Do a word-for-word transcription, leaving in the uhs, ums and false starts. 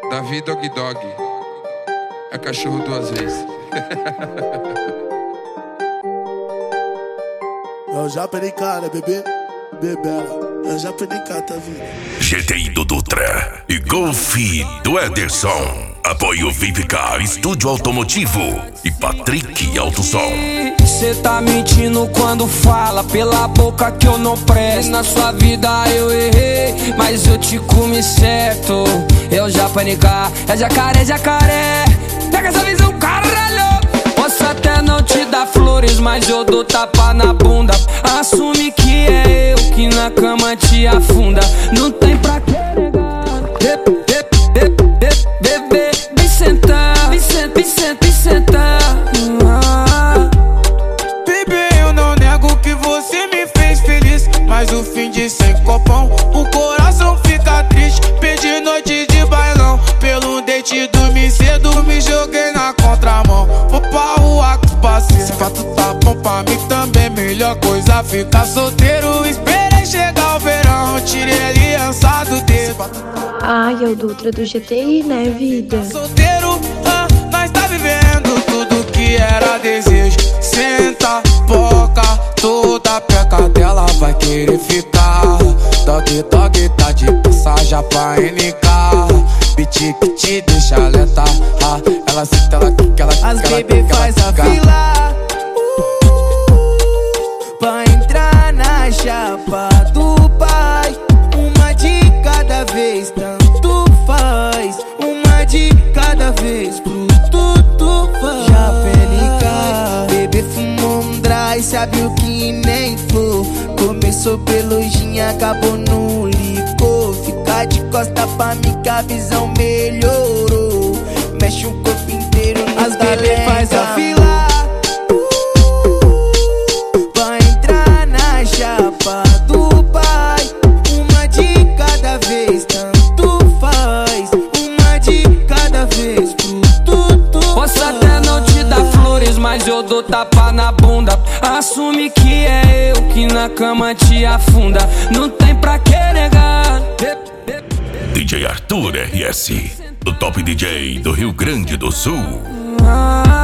Davi Dog Dog. É cachorro duas vezes. Eu já perdi cara, bebê, bebela. Eu já perdi cara, tá vindo. G T I do Dutra e Golf do Ederson. Apoio Vivicar Estúdio Automotivo e Patrick Autosom. Cê tá mentindo quando fala pela boca que eu não presto. Na sua vida eu errei, mas eu te comi certo. Eu já panicar, é jacaré, jacaré. Pega essa visão, caralho. Posso até não te dar flores, mas eu dou tapa na bunda. Assume que é eu que na cama te afunda. Não tem pra que negar. Bebê, vem sentar, vem sentar, vem sentar, vem sentar. Bebê, eu não nego que você me fez feliz, mas o fim de sem copão, o coração fica triste. Perdi noite de bailão, pelo date dormi cedo, me joguei na contramão. Vou pra rua com parceiro, se fato tá bom pra mim também. Melhor coisa ficar solteiro, esperei chegar o verão, tirei a aliança do dedo. Ai, é o Dutra do G T I, né, vida? Solteiro, ah, nós tá vivendo tudo que era desejo. Senta, boca, toda peca dela vai querer ficar. Dog, dog, tá de passagem pra N K. Beat que te deixa alerta, ah, ela senta, ela quica, ela quica. As baby faz a fila pra entrar na chapa do pai. Uma de cada vez, tanto faz. Uma de cada vez, pro tudo faz. Já pelica, bebê fumou um dry, sabe o que nem for. Começou pelo gin, acabou no licor. Fica de costa pra mim que a visão melhorou. Mexe o corpo inteiro, as bebê faz a fila pra entrar na chapa do pai. Uma de cada vez, tanto faz. Uma de cada vez, pro tudo. Posso até não te dar flores, mas eu dou tapa na bunda. Assume que é eu que na cama te afunda. Não tem pra que negar. D J Arthur R S, o top D J do Rio Grande do Sul. Ah,